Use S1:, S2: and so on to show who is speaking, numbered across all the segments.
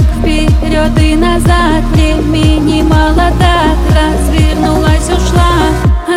S1: вперед и назад. Времени мало, так развернулась, ушла.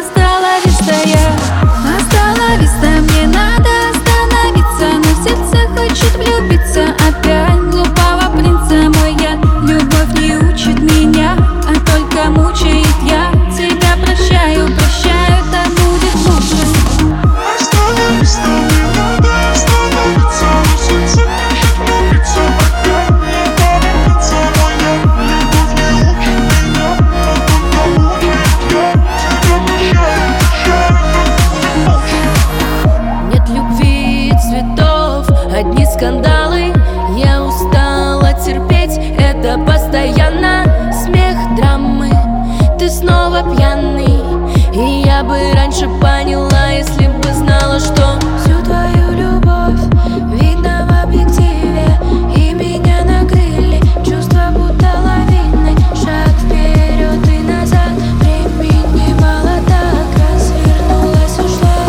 S1: Остановись-то, мне надо остановиться. Но сердце хочет влюбиться опять глупого принца. Моя любовь не учит меня, а только мучает. Я тебя прощаю, прощаю, так будет лучше.
S2: Остановись-то, мне надо остановиться. Но сердце хочет влюбиться опять глупого принца. Моя любовь не учит меня, а только мучает. Я тебя прощаю, прощаю, так будет лучше.
S3: Нет любви и цветов, одни скандалы. Я устала терпеть это постоянно. Смех, драмы, ты снова пьяный. И я бы раньше поняла, если бы знала, что всю твою любовь видно в объективе. И меня накрыли чувства будто лавиной. Шаг вперед и назад, времени мало, так развернулась, ушла.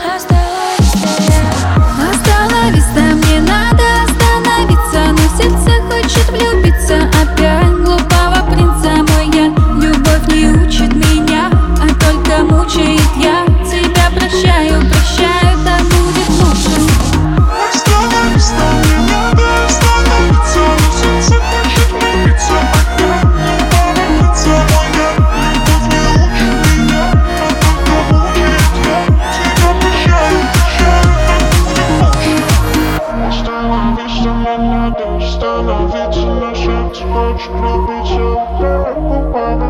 S1: Остановись-то, мне надо остановиться. Но сердце хочет влюбиться опять глупого принца. Моя любовь не учит меня, а только мучает. Я тебя прощаю, прощаю, так будет лучше.
S2: Остановись-то, мне надо остановиться. Но сердце хочет влюбиться опять глупого принца. Моя любовь не учит меня, а только мучает. Я тебя прощаю, прощаю, так будет лучше. Остановись-то, мне надо остановиться. Но сердце хочет влюбиться опять глупого